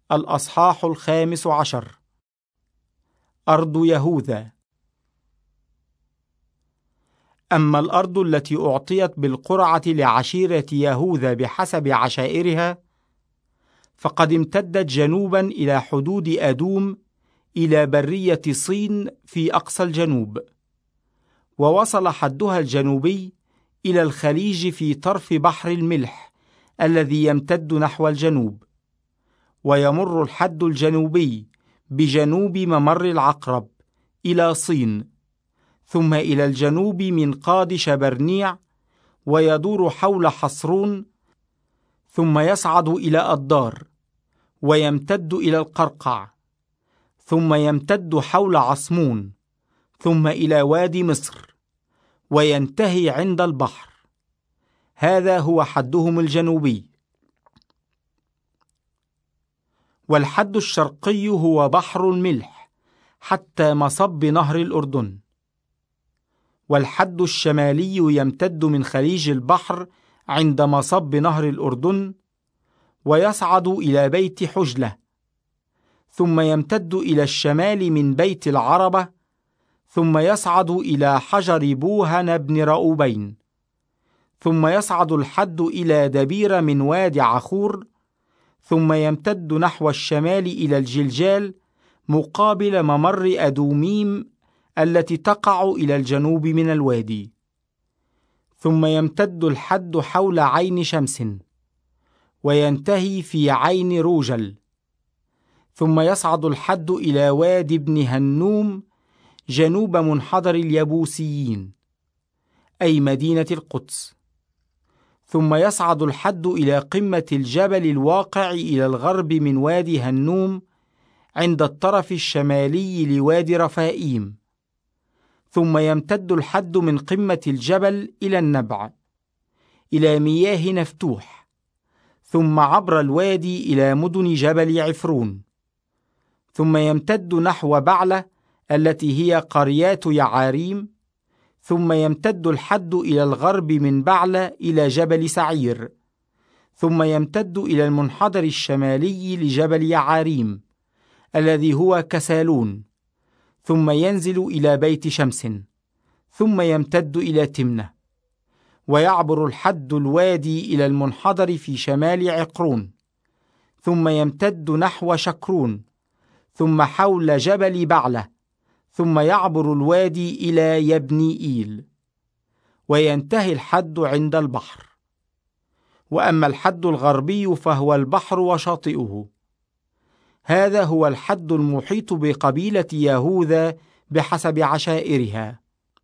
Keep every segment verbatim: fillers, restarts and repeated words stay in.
الأصحاح الخامس عشر. أرض يهوذا. أما الأرض التي أعطيت بالقرعة لعشيرة يهوذا بحسب عشائرها، فقد امتدت جنوبا إلى حدود أدوم إلى برية صين في أقصى الجنوب، ووصل حدها الجنوبي إلى الخليج في طرف بحر الملح الذي يمتد نحو الجنوب، ويمر الحد الجنوبي بجنوب ممر العقرب إلى صين، ثم إلى الجنوب من قادش برنيع، ويدور حول حصرون، ثم يصعد إلى أدار، ويمتد إلى القرقع، ثم يمتد حول عصمون، ثم إلى وادي مصر، وينتهي عند البحر. هذا هو حدهم الجنوبي. والحد الشرقي هو بحر الملح حتى مصب نهر الأردن. والحد الشمالي يمتد من خليج البحر عند مصب نهر الأردن، ويصعد إلى بيت حجلة، ثم يمتد إلى الشمال من بيت العربة، ثم يصعد إلى حجر بوهن بن رؤوبين، ثم يصعد الحد إلى دبير من وادي عخور، ثم يمتد نحو الشمال إلى الجلجال مقابل ممر أدوميم التي تقع إلى الجنوب من الوادي، ثم يمتد الحد حول عين شمس، وينتهي في عين روجل، ثم يصعد الحد إلى وادي بن هنوم جنوب منحدر اليبوسيين، أي مدينة القدس، ثم يصعد الحد إلى قمة الجبل الواقع إلى الغرب من وادي هنوم عند الطرف الشمالي لوادي رفائيم، ثم يمتد الحد من قمة الجبل إلى النبع إلى مياه نفتوح، ثم عبر الوادي إلى مدن جبل عفرون، ثم يمتد نحو بعلة التي هي قريات يعاريم، ثم يمتد الحد إلى الغرب من بعلة إلى جبل سعير، ثم يمتد إلى المنحدر الشمالي لجبل يعاريم الذي هو كسالون، ثم ينزل إلى بيت شمس، ثم يمتد إلى تمنة، ويعبر الحد الوادي إلى المنحدر في شمال عقرون، ثم يمتد نحو شكرون، ثم حول جبل بعلة، ثم يعبر الوادي إلى يبنيئيل، وينتهي الحد عند البحر. وأما الحد الغربي فهو البحر وشاطئه. هذا هو الحد المحيط بقبيلة يهوذا بحسب عشائرها.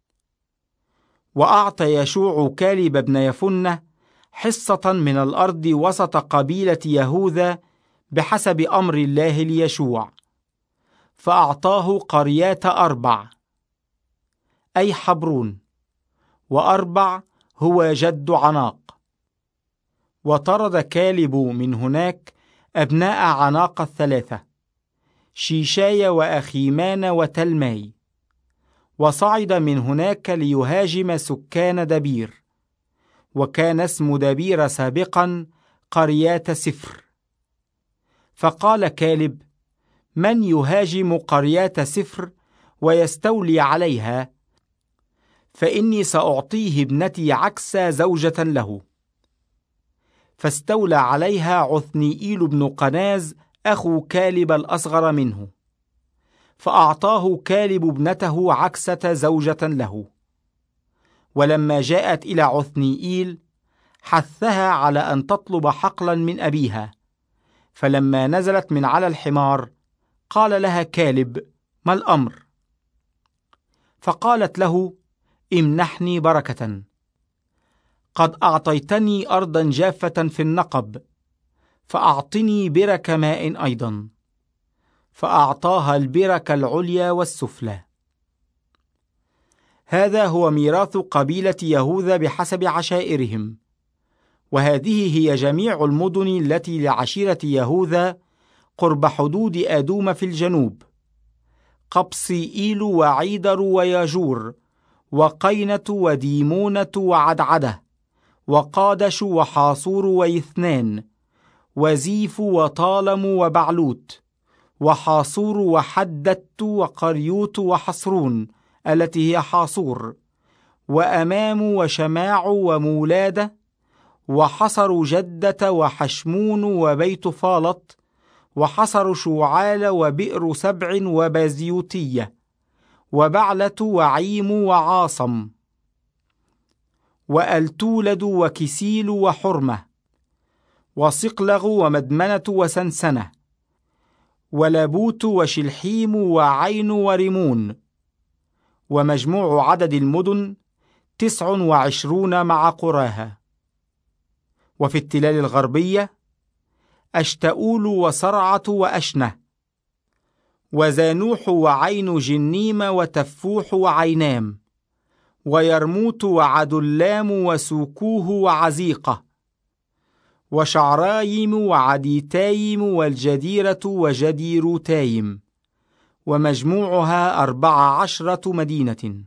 وأعطى يشوع كالب بن يفنة حصة من الأرض وسط قبيلة يهوذا بحسب أمر الله ليشوع، فأعطاه قريات أربع، أي حبرون، وأربع هو جد عناق. وطرد كالب من هناك أبناء عناق الثلاثة، شيشاي وأخيمان وتلماي، وصعد من هناك ليهاجم سكان دبير، وكان اسم دبير سابقا قريات سفر. فقال كالب: من يهاجم قريات سفر ويستولي عليها، فإني سأعطيه ابنتي عكسى زوجة له. فاستولى عليها عثنيئيل بن قناز أخو كالب الأصغر منه، فأعطاه كالب ابنته عكسة زوجة له. ولما جاءت إلى عثنيئيل حثها على أن تطلب حقلا من أبيها، فلما نزلت من على الحمار قال لها كالب: ما الأمر؟ فقالت له: امنحني بركة، قد أعطيتني أرضا جافة في النقب، فأعطني برك ماء أيضا. فأعطاها البرك العليا والسفلى. هذا هو ميراث قبيلة يهوذا بحسب عشائرهم. وهذه هي جميع المدن التي لعشيرة يهوذا قرب حدود أدوم في الجنوب: قبصيئيل وعيدر وياجور وقينة وديمونة وعدعدة وقادش وحاصور ويثنان وزيف وطالم وبعلوت وحاصور وحدت وقريوت وحصرون التي هي حاصور، وأمام وشماع ومولادة وحصر جدة وحشمون وبيت فالط وحصر شوعال وبئر سبع وبازيوتية وبعلة وعيم وعاصم وألتولد وكسيل وحرمة وصقلغ ومدمنة وسنسنة ولبوت وشلحيم وعين ورمون. ومجموع عدد المدن تسع وعشرون مع قراها. وفي التلال الغربية أشتؤول وصرعة وأشنة وزانوح وعين جنيم وتفوح وعينام ويرموت وعدلام وسوكوه وعزيقة وشعرايم وعديتايم والجديرة وجديروتايم، ومجموعها أربع عشرة مدينة.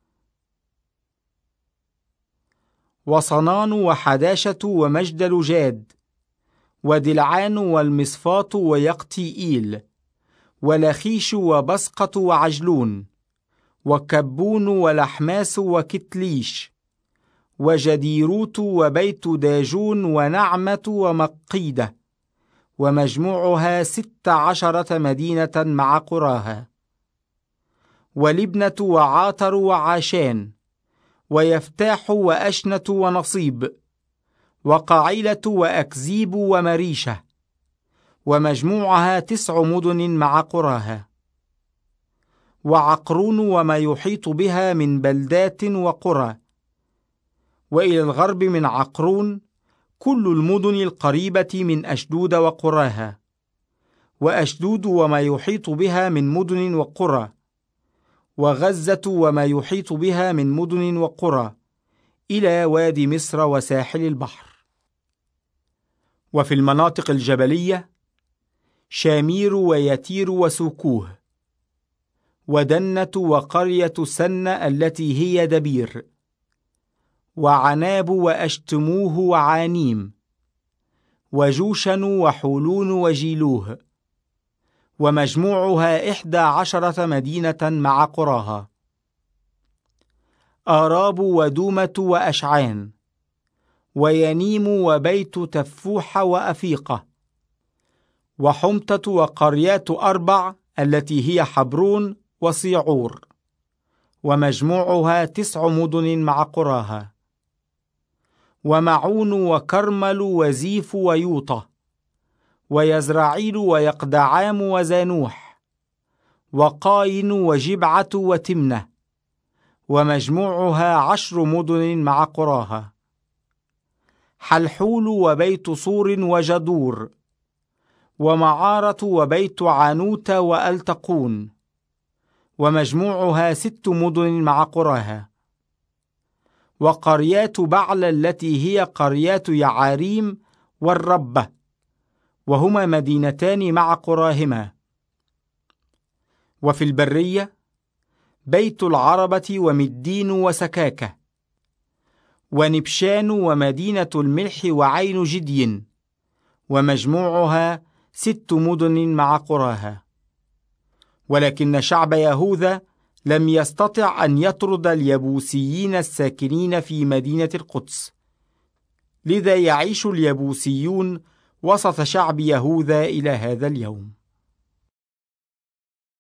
وصنان وحداشة ومجدل جاد ودلعان والمصفاط ويقتيئيل ولخيش وبسقة وعجلون وكبون ولحماس وكتليش وجديروت وبيت داجون ونعمة ومقيدة، ومجموعها ست عشرة مدينة مع قراها. ولبنة وعاطر وعاشان ويفتاح وأشنة ونصيب وقعيلة وأكزيب ومريشة، ومجموعها تسع مدن مع قراها. وعقرون وما يحيط بها من بلدات وقرى. وإلى الغرب من عقرون كل المدن القريبة من أشدود وقراها، وأشدود وما يحيط بها من مدن وقرى، وغزة وما يحيط بها من مدن وقرى، إلى وادي مصر وساحل البحر. وفي المناطق الجبلية شامير ويتير وسوكوه، ودنة وقرية سنة التي هي دبير، وعناب وأشتموه وعانيم، وجوشن وحولون وجيلوه، ومجموعها إحدى عشرة مدينة مع قراها. آراب ودومة وأشعان، وينيم وبيت تفوح وأفيقة، وحمتة وقريات أربع التي هي حبرون وصيعور، ومجموعها تسع مدن مع قراها. ومعون وكرمل وزيف ويوطة ويزرعيل ويقدعام وزانوح وقاين وجبعة وتمنة، ومجموعها عشر مدن مع قراها. حلحول وبيت صور وجدور ومعارة وبيت عنوت وألتقون، ومجموعها ست مدن مع قراها. وقريات بعل التي هي قريات يعاريم والربة، وهما مدينتان مع قراهما. وفي البرية بيت العربة ومدين وسكاكة ونبشان ومدينة الملح وعين جدي، ومجموعها ست مدن مع قراها. ولكن شعب يهوذا لم يستطع أن يطرد اليبوسيين الساكنين في مدينة القدس، لذا يعيش اليبوسيون وسط شعب يهوذا إلى هذا اليوم.